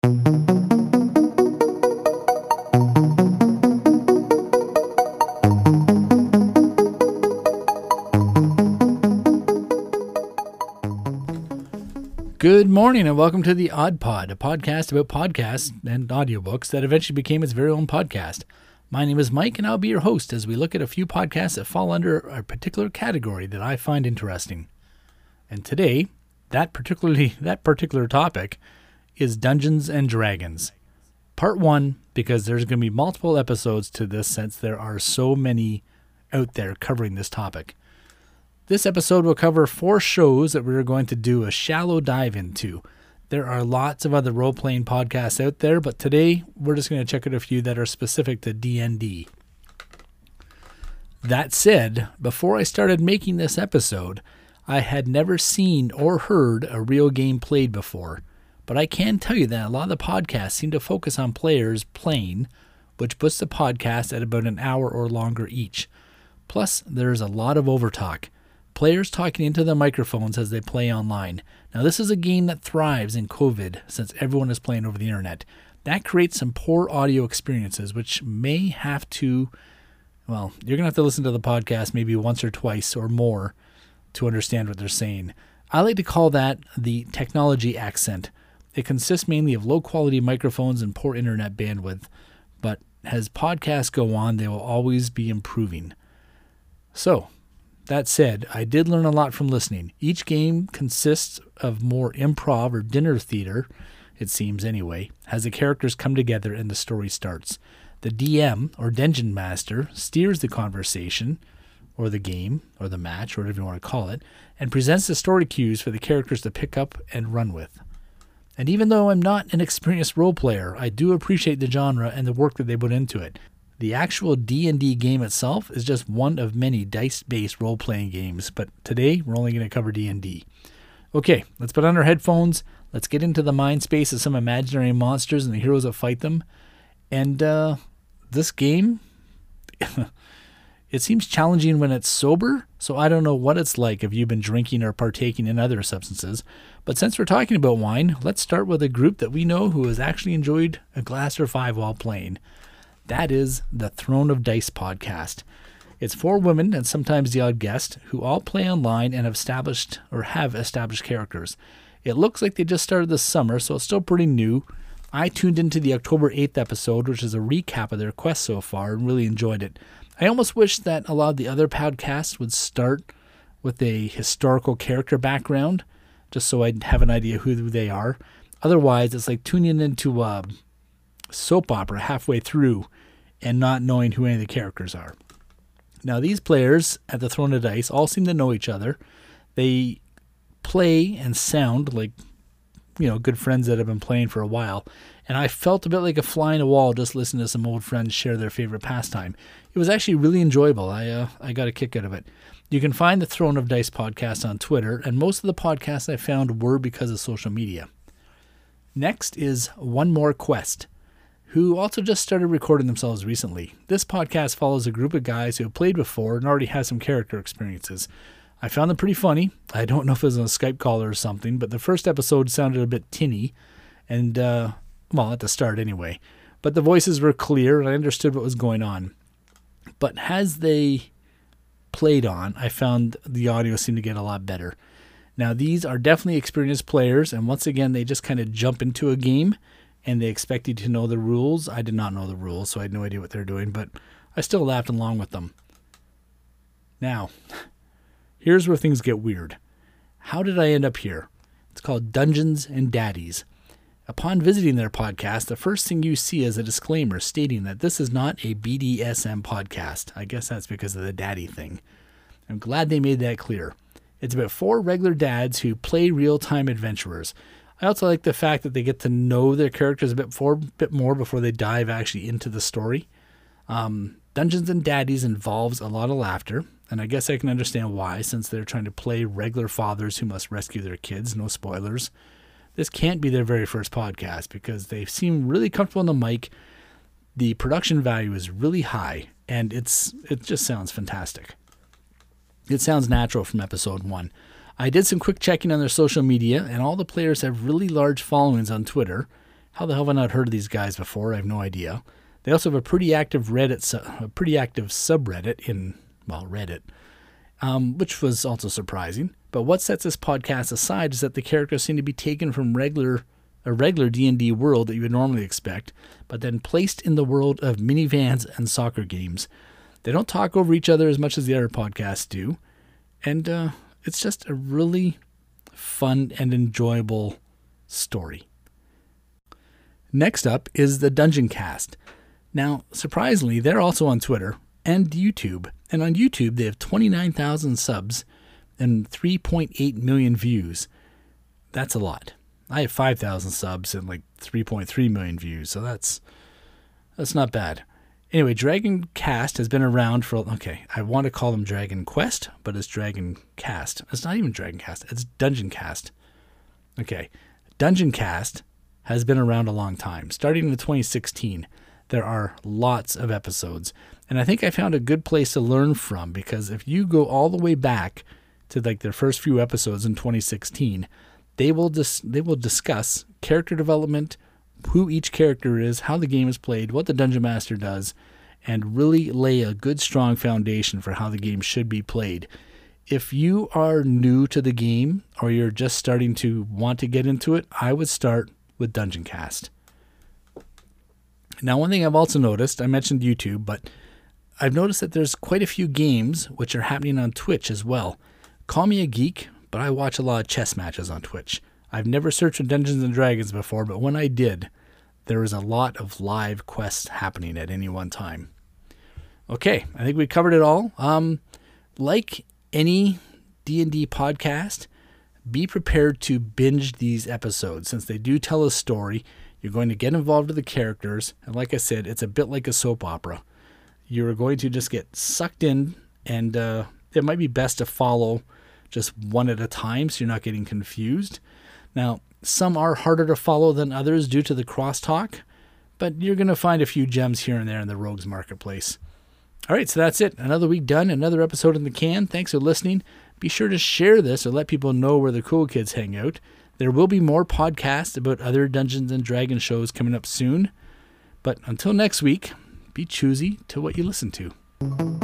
Good morning and welcome to the Odd Pod, a podcast about podcasts and audiobooks that eventually became its very own podcast. My name is Mike and I'll be your host as we look at a few podcasts that fall under a particular category that I find interesting. And today, that particular topic is Dungeons and Dragons. Part 1, because there's going to be multiple episodes to this since there are so many out there covering this topic. This episode will cover 4 shows that we're going to do a shallow dive into. There are lots of other role-playing podcasts out there, but today we're just going to check out a few that are specific to D&D. That said, before I started making this episode, I had never seen or heard a real game played before, but I can tell you that a lot of the podcasts seem to focus on players playing, which puts the podcast at about an hour or longer each. Plus, there's a lot of overtalk. Players talking into the microphones as they play online. Now, this is a game that thrives in COVID since everyone is playing over the internet. That creates some poor audio experiences, which may have to, well, you're going to have to listen to the podcast maybe once or twice or more to understand what they're saying. I like to call that the technology accent. It consists mainly of low-quality microphones and poor internet bandwidth, but as podcasts go on, they will always be improving. So, that said, I did learn a lot from listening. Each game consists of more improv or dinner theater, it seems anyway, as the characters come together and the story starts. The DM, or Dungeon Master, steers the conversation, or the game, or the match, or whatever you want to call it, and presents the story cues for the characters to pick up and run with. And even though I'm not an experienced role player, I do appreciate the genre and the work that they put into it. The actual D&D game itself is just one of many dice-based role-playing games, but today we're only going to cover D&D. Okay, let's put on our headphones, let's get into the mind space of some imaginary monsters and the heroes that fight them. And this game, it seems challenging when it's sober, so I don't know what it's like if you've been drinking or partaking in other substances. But since we're talking about wine, let's start with a group that we know who has actually enjoyed a glass or 5 while playing. That is the Throne of Dice podcast. It's 4 women and sometimes the odd guest who all play online and have established characters. It looks like they just started this summer, so it's still pretty new. I tuned into the October 8th episode, which is a recap of their quest so far, and really enjoyed it. I almost wish that a lot of the other podcasts would start with a historical character background, just so I'd have an idea who they are. Otherwise, it's like tuning into a soap opera halfway through and not knowing who any of the characters are. Now, these players at the Throne of Dice all seem to know each other. They play and sound like, good friends that have been playing for a while. And I felt a bit like a fly in a wall just listening to some old friends share their favorite pastime. It was actually really enjoyable. I got a kick out of it. You can find the Throne of Dice podcast on Twitter, and most of the podcasts I found were because of social media. Next is One More Quest, who also just started recording themselves recently. This podcast follows a group of guys who have played before and already have some character experiences. I found them pretty funny. I don't know if it was on a Skype call or something, but the first episode sounded a bit tinny, and, at the start anyway. But the voices were clear and I understood what was going on. But as they played on, I found the audio seemed to get a lot better. Now, these are definitely experienced players, and once again, they just kind of jump into a game, and they expect you to know the rules. I did not know the rules, so I had no idea what they're doing, but I still laughed along with them. Now, here's where things get weird. How did I end up here? It's called Dungeons and Daddies. Upon visiting their podcast, the first thing you see is a disclaimer stating that this is not a BDSM podcast. I guess that's because of the daddy thing. I'm glad they made that clear. It's about 4 regular dads who play real-time adventurers. I also like the fact that they get to know their characters a bit more before they dive actually into the story. Dungeons and Daddies involves a lot of laughter, and I guess I can understand why, since they're trying to play regular fathers who must rescue their kids. No spoilers. This can't be their very first podcast because they seem really comfortable on the mic. The production value is really high, and it just sounds fantastic. It sounds natural from episode 1. I did some quick checking on their social media, and all the players have really large followings on Twitter, How the hell have I not heard of these guys before? I have no idea. They also have a pretty active subreddit in, Reddit, which was also surprising. But what sets this podcast aside is that the characters seem to be taken from a regular D&D world that you would normally expect, but then placed in the world of minivans and soccer games. They don't talk over each other as much as the other podcasts do, and it's just a really fun and enjoyable story. Next up is the Dungeon Cast. Now, surprisingly, they're also on Twitter and YouTube. And on YouTube, they have 29,000 subs and 3.8 million views. That's a lot. I have 5,000 subs and like 3.3 million views, so that's not bad. Anyway, Dragon Cast has been around for, I want to call them Dragon Quest, but it's Dragon Cast. It's not even Dragon Cast, it's Dungeon Cast. Okay, Dungeon Cast has been around a long time, starting in 2016. There are lots of episodes, and I think I found a good place to learn from, because if you go all the way back to like their first few episodes in 2016, they will discuss character development, who each character is, how the game is played, what the Dungeon Master does, and really lay a good strong foundation for how the game should be played. If you are new to the game or you're just starting to want to get into it, I would start with Dungeon Cast. Now, one thing I've also noticed, I mentioned YouTube, but I've noticed that there's quite a few games which are happening on Twitch as well. Call me a geek, but I watch a lot of chess matches on Twitch. I've never searched for Dungeons & Dragons before, but when I did, there was a lot of live quests happening at any one time. Okay, I think we covered it all. Like any D&D podcast, be prepared to binge these episodes. Since they do tell a story, you're going to get involved with the characters, and like I said, it's a bit like a soap opera. You're going to just get sucked in, and it might be best to follow just one at a time so you're not getting confused. Now, some are harder to follow than others due to the crosstalk, but you're going to find a few gems here and there in the Rogues Marketplace. All right, so that's it. Another week done, another episode in the can. Thanks for listening. Be sure to share this or let people know where the cool kids hang out. There will be more podcasts about other Dungeons & Dragons shows coming up soon. But until next week, be choosy to what you listen to.